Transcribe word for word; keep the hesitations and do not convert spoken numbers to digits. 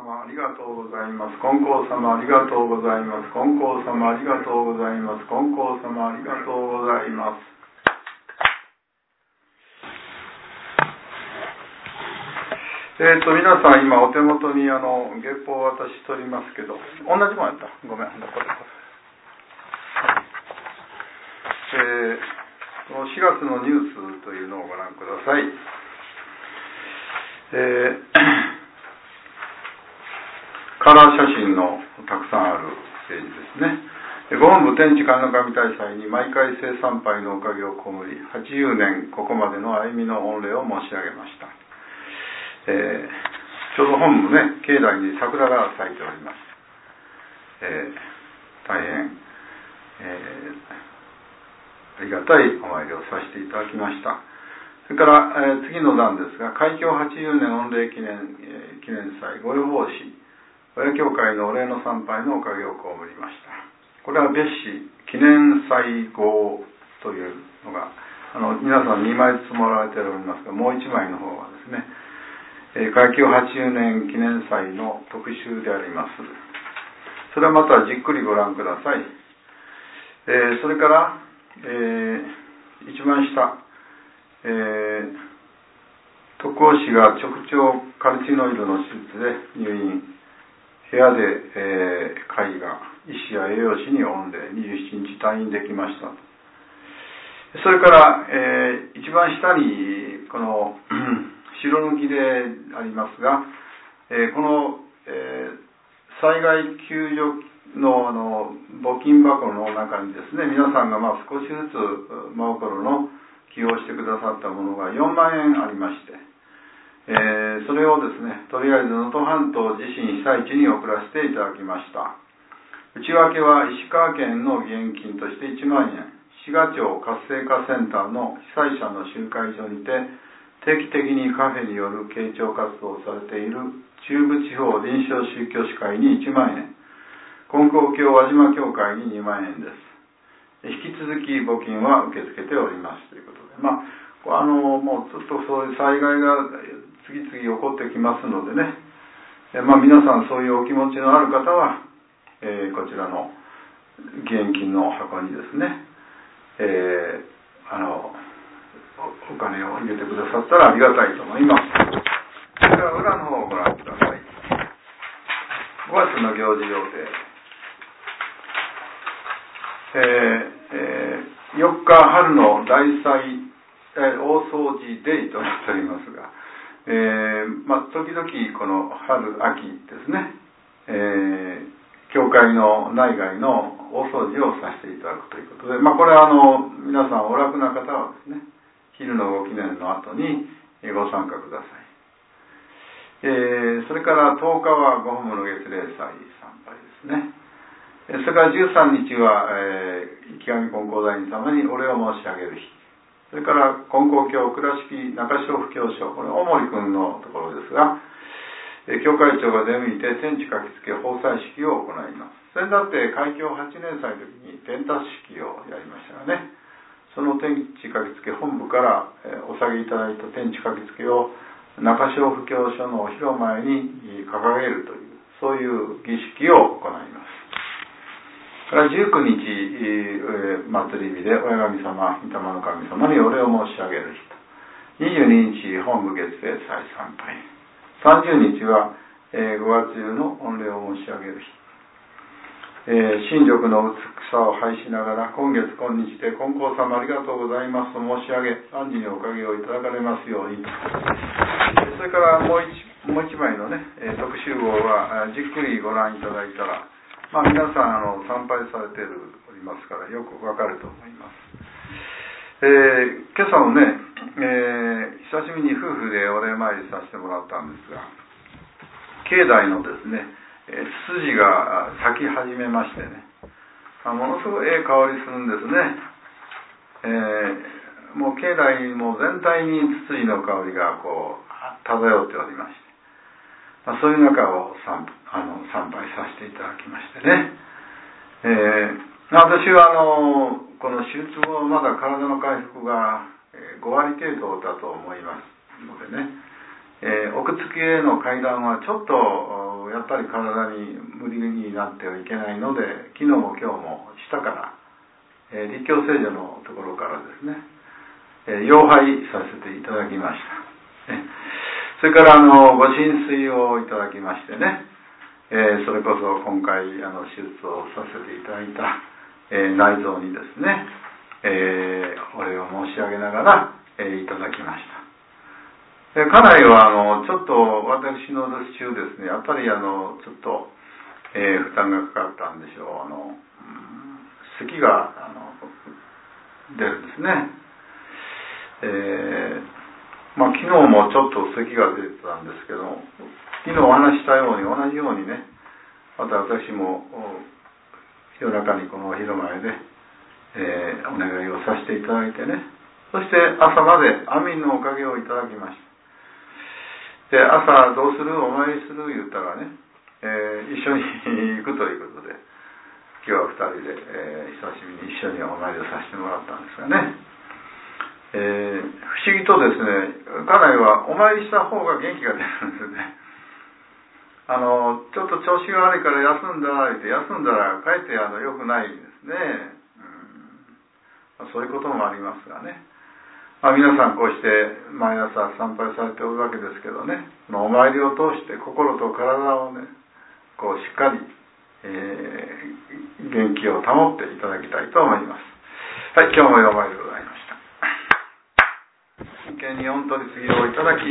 様ありがとうございます。金光様ありがとうございます。金光様ありがとうございます。金光様ありがとうございます。えっと皆さん今お手元にあの月報を渡しとりますけど、同じもんやった。ごめん、これこれ。えー、このしがつのニュースというのをご覧ください。えー、カラー写真のたくさんあるページですね。ご本部天地観音神大祭に毎回聖参拝のおかげを被り、はちじゅうねんここまでの歩みの御礼を申し上げました。えー、ちょうど本部ね、境内に桜が咲いております。えー、大変、えーありがたいお参りをさせていただきました。それから、えー、次の段ですが、開教はちじゅうねん御礼記念、えー、記念祭御用奉仕親教会のお礼の参拝のおかげを被りました。これは別紙記念祭号というのがあの皆さんにまいずつもらわれておりますが、もういちまいの方はですね、えー、開教はちじゅうねん記念祭の特集であります。それはまたじっくりご覧ください。えー、それからえー、一番下、えー、徳尾氏が直腸カルチノイドの手術で入院、部屋で、えー、会が医師や栄養士に御礼、にじゅうしちにち退院できました。それから、えー、一番下にこの白抜きでありますが、えー、この、えー、災害救助の, あの募金箱の中にですね、皆さんがまあ少しずつ真心の寄付をしてくださったものがよんまんえんありまして、えー、それをですね、とりあえず能登半島地震被災地に送らせていただきました。内訳は石川県の義援金としていちまんえん、滋賀町活性化センターの被災者の集会所にて定期的にカフェによる慶長活動をされている中部地方臨床宗教士会にいちまんえん、金光教輪島教会ににまんえんです。引き続き募金は受け付けておりますということで、まあ、あのもうずっとそういう災害が次々起こってきますのでね、えまあ、皆さんそういうお気持ちのある方は、えー、こちらの義援金の箱にですね、えー、あの お, お金を入れてくださったらありがたいと思います。それから裏の方をご覧ください。ごがつの行事予定、えーえー、よっか春の大祭、えー、大掃除デイとなっておりますが、えーまあ、時々この春秋ですね、えー、教会の内外の大掃除をさせていただくということで、まあ、これはあの皆さんお楽な方はですね、昼のご記念の後にご参加ください。えー、それからとおかはご本部の月例祭参拝ですね。それからじゅうさんにちは、えー、池上金光大臣様にお礼を申し上げる日。それから金光教倉敷中小布教所、これ大森君のところですが、えー、教会長が出向いて天地書き付け奉祭式を行います。それだって開教はちねん祭の時に伝達式をやりましたがね、その天地書き付け本部から、えー、お下げいただいた天地書き付けを中小布教所のお広前に掲げるという、そういう儀式を行います。からじゅうくにち、えー、祭り日で親神様、御霊の神様にお礼を申し上げる日と、にじゅうににち本部月例祭参拝、さんじゅうにちは、えー、ごがつ中の御礼を申し上げる日、えー、新緑の草を拝しながら今月今日で金光様ありがとうございますと申し上げ、安事におかげをいただかれますようにと。それからもう一、もう一枚のね、えー、特集号はじっくりご覧いただいたら、まあ、皆さんあの参拝されておりますからよくわかると思います。えー、今朝もね、えー、久しぶりに夫婦でお礼参りさせてもらったんですが、境内のですね、えー、ツツジが咲き始めましてね、ものすごいええ香りするんですね。えー、もう境内も全体にツツジの香りがこう漂っておりまして、まあ、そういう中を参あの参拝させていただきましてね、えー、私はあのこの手術後まだ体の回復がごわり程度だと思いますのでね、えー、奥付けへの階段はちょっと上やっぱり体に無理になってはいけないので、昨日も今日も下から、えー、立教聖女のところからですね、えー、妖拝させていただきました。えそれからあのご神水をいただきましてね、えー、それこそ今回あの手術をさせていただいた、えー、内臓にですね、えー、お礼を申し上げながら、えー、いただきました。で家内はあのちょっと私の留守中ですね、やっぱりあのちょっと、えー、負担がかかったんでしょう。あの、うん、咳があの出るんですね。えーまあ、昨日もちょっと咳が出てたんですけど、昨日お話したように同じようにね、また私も夜中にこの広前で、えー、お願いをさせていただいてね、そして朝までアミンのおかげをいただきました。で、朝どうするお参りする言ったらね、えー、一緒に行くということで、今日はふたりで、えー、久しぶりに一緒にお参りをさせてもらったんですがね、えー、不思議とですね、家内はお参りした方が元気が出るんですね。あのちょっと調子が悪いから休んだらって休んだらかえってあの良くないんですね、うん、そういうこともありますがね、まあ、皆さんこうして毎朝参拝されておるわけですけどね、お参りを通して心と体をねこうしっかり、えー、元気を保っていただきたいと思います。はい、今日もお参りでございました。真剣に御取り次ぎをいただき